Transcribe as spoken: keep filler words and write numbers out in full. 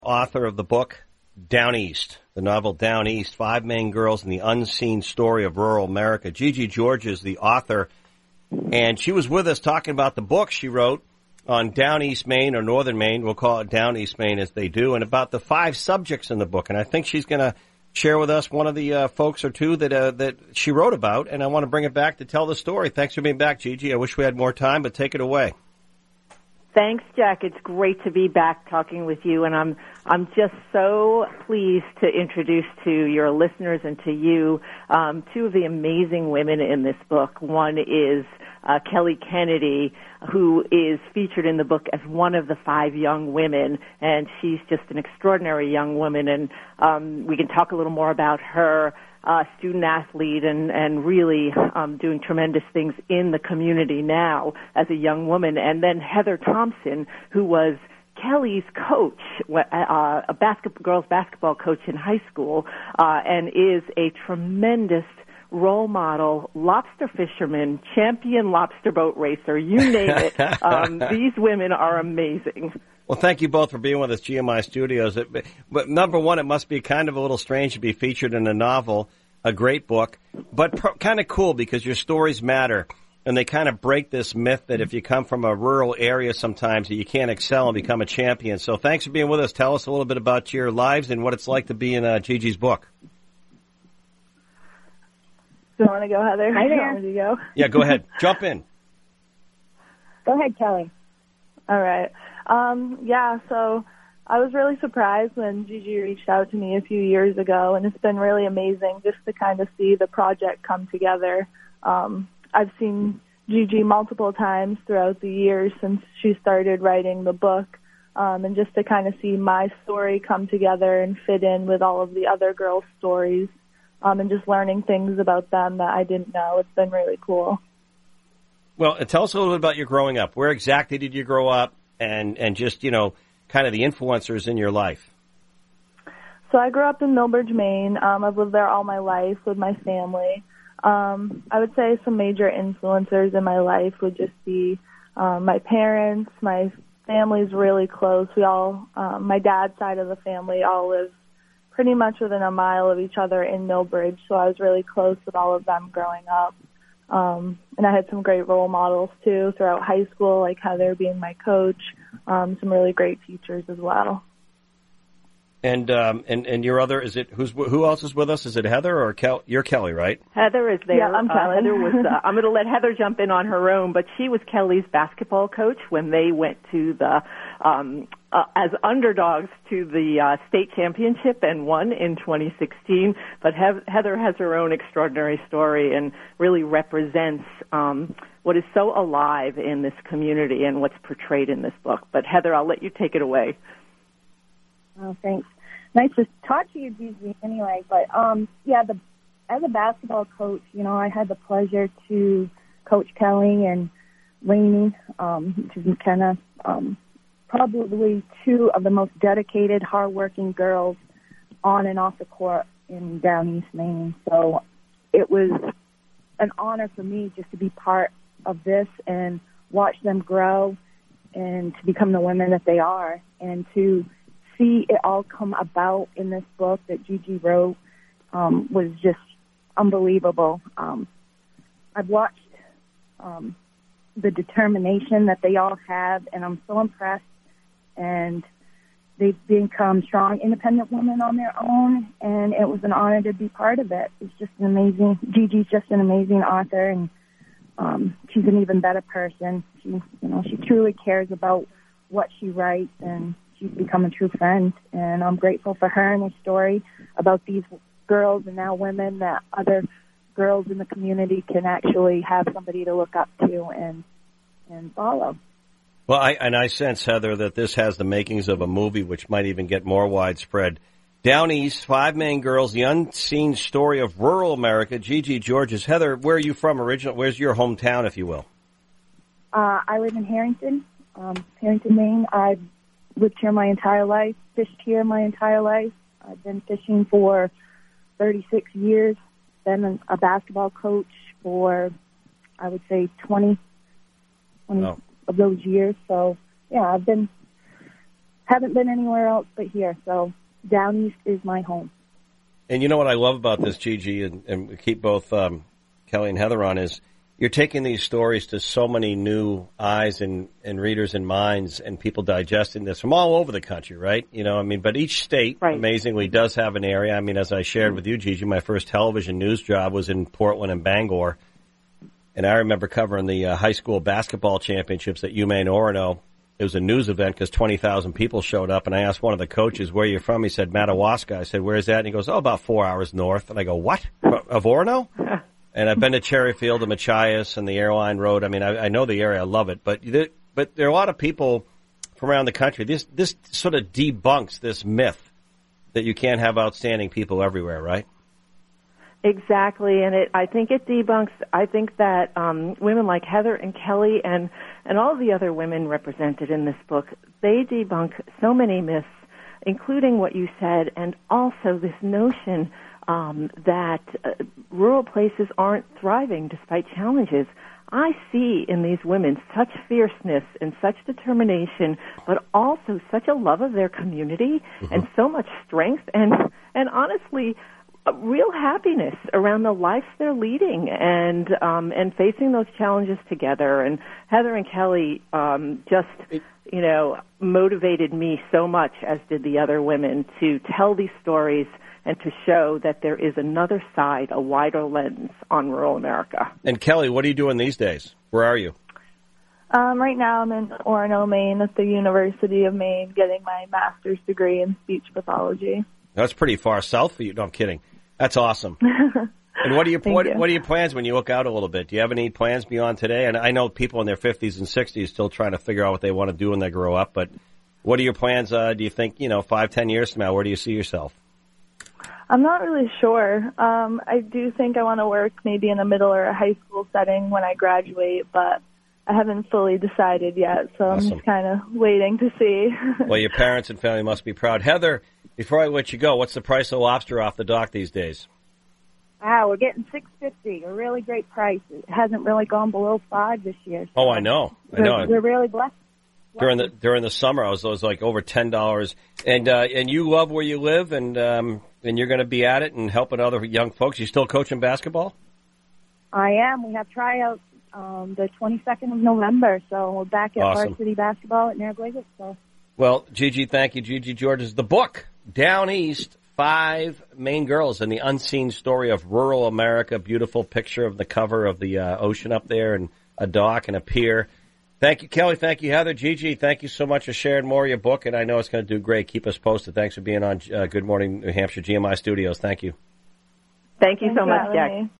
Author of the book Down East, the novel Down East, Five Maine Girls and the Unseen Story of Rural America. Gigi George is the author, and she was with us talking about the book she wrote on Down East Maine, or Northern Maine. We'll call it Down East Maine as they do, and about the five subjects in the book. And I think she's going to share with us one of the uh, folks or two that uh, that she wrote about, and I want to bring it back to tell the story. Thanks for being back, Gigi. I wish we had more time, but take it away. Thanks, Jack. It's great to be back talking with you, and I'm I'm just so pleased to introduce to your listeners and to you um, two of the amazing women in this book. One is uh, Kelly Kennedy, who is featured in the book as one of the five young women, and she's just an extraordinary young woman, and um, we can talk a little more about her. Uh, student athlete and, and really um, doing tremendous things in the community now as a young woman. And then Heather Thompson, who was Kelly's coach, uh, a basketball, girls basketball coach in high school, uh, and is a tremendous role model, lobster fisherman, champion lobster boat racer, you name it. Um, these women are amazing. Well, thank you both for being with us, G M I Studios. But number one, it must be kind of a little strange to be featured in a novel, a great book, but pro- kind of cool because your stories matter, and they kind of break this myth that if you come from a rural area sometimes that you can't excel and become a champion. So thanks for being with us. Tell us a little bit about your lives and what it's like to be in uh, Gigi's book. Do you want to go, Heather? Hi there. Do you want me to go? Yeah, go ahead. Jump in. Go ahead, Kelly. All right. Um, yeah, so I was really surprised when Gigi reached out to me a few years ago, and it's been really amazing just to kind of see the project come together. Um, I've seen Gigi multiple times throughout the years since she started writing the book, um, and just to kind of see my story come together and fit in with all of the other girls' stories, um, and just learning things about them that I didn't know. It's been really cool. Well, tell us a little bit about your growing up. Where exactly did you grow up? And, and just, you know, kind of the influencers in your life. So I grew up in Millbridge, Maine. Um, I've lived there all my life with my family. Um, I would say some major influencers in my life would just be um, my parents. My family's really close. We all, um, my dad's side of the family all live pretty much within a mile of each other in Millbridge, so I was really close with all of them growing up. Um, and I had some great role models, too, throughout high school, like Heather being my coach, um, some really great teachers as well. And um, and and your other, is it, who's who else is with us? Is it Heather or Kel? You're Kelly, right? Heather is there. Yeah, I'm Kelly. Uh, Heather was, uh, I'm going to let Heather jump in on her own, but she was Kelly's basketball coach when they went to the, um, uh, as underdogs to the uh, state championship and won in twenty sixteen. But he- Heather has her own extraordinary story and really represents um, what is so alive in this community and what's portrayed in this book. But Heather, I'll let you take it away. Oh, thanks. Nice to talk to you, Gigi, anyway. But, um, yeah, the, as a basketball coach, you know, I had the pleasure to coach Kelly and Lainey, um, which is McKenna, um, probably two of the most dedicated, hardworking girls on and off the court in Down East Maine. So it was an honor for me just to be part of this and watch them grow and to become the women that they are, and to see it all come about in this book that Gigi wrote um, was just unbelievable. Um, I've watched um, the determination that they all have, and I'm so impressed. And they've become strong, independent women on their own, and it was an honor to be part of it. It's just an amazing, Gigi's just an amazing author, and um, she's an even better person. She, you know, she truly cares about what she writes, and she's become a true friend. And I'm grateful for her and her story about these girls and now women, that other girls in the community can actually have somebody to look up to and and follow. Well, I, and I sense, Heather, that this has the makings of a movie which might even get more widespread. Down East, Five Maine Girls, the unseen story of rural America. Gigi Georges. Heather, where are you from originally? Where's your hometown, if you will? Uh, I live in Harrington, um, Harrington, Maine. I've lived here my entire life, fished here my entire life. I've been fishing for thirty-six years, been a basketball coach for, I would say, twenty, twenty oh. of those years. So, yeah, I've been haven't been anywhere else but here. So down east is my home. And you know what I love about this, Gigi, and, and keep both um, Kelly and Heather on, is you're taking these stories to so many new eyes and, and readers and minds and people digesting this from all over the country, right? You know, I mean, but each state, right, amazingly, does have an area. I mean, as I shared with you, Gigi, my first television news job was in Portland and Bangor. And I remember covering the uh, high school basketball championships at UMaine Orono. It was a news event because twenty thousand people showed up. And I asked one of the coaches, where are you from? He said, Madawaska. I said, where's that? And he goes, oh, about four hours north. And I go, what? Of Orono? And I've been to Cherryfield and Machias and the Airline Road. I mean, I, I know the area. I love it. But there, but there are a lot of people from around the country. This this sort of debunks this myth that you can't have outstanding people everywhere, right? Exactly, and it, I think it debunks, I think that um, women like Heather and Kelly and, and all the other women represented in this book, they debunk so many myths, including what you said, and also this notion um, that uh, rural places aren't thriving despite challenges. I see in these women such fierceness and such determination, but also such a love of their community mm-hmm. and so much strength and, and honestly, a real happiness around the lives they're leading and um, and facing those challenges together. And Heather and Kelly um, just, you know, motivated me so much, as did the other women, to tell these stories and to show that there is another side, a wider lens on rural America. And Kelly, what are you doing these days? Where are you? Um, right now I'm in Orono, Maine at the University of Maine getting my master's degree in speech pathology. That's pretty far south for you. No, I'm kidding. That's awesome. And what are your what, you. what are your plans when you look out a little bit? Do you have any plans beyond today? And I know people in their fifties and sixties still trying to figure out what they want to do when they grow up. But what are your plans? Uh, do you think, you know, five, ten years from now, where do you see yourself? I'm not really sure. Um, I do think I want to work maybe in a middle or a high school setting when I graduate, but I haven't fully decided yet, so awesome. I'm just kind of waiting to see. Well, your parents and family must be proud. Heather, before I let you go, what's the price of lobster off the dock these days? Ah, we're getting six fifty, a really great price. It hasn't really gone below five this year. So oh, I know. I know. We're, we're really blessed. During the during the summer, I was, I was like over ten dollars. And uh, and you love where you live, and um, and you're going to be at it and helping other young folks. You still coaching basketball? I am. We have tryouts um, the twenty-second of November, so we're back at awesome. Varsity Basketball at Narragansett. So. Well, Gigi, thank you. Gigi Georges, the book, Down East, Five Maine Girls and the Unseen Story of Rural America. Beautiful picture of the cover of the uh, ocean up there and a dock and a pier. Thank you, Kelly. Thank you, Heather. Gigi, thank you so much for sharing more of your book, and I know it's going to do great. Keep us posted. Thanks for being on uh, Good Morning New Hampshire G M I Studios. Thank you. Thank you Thanks so much, Jack. Me.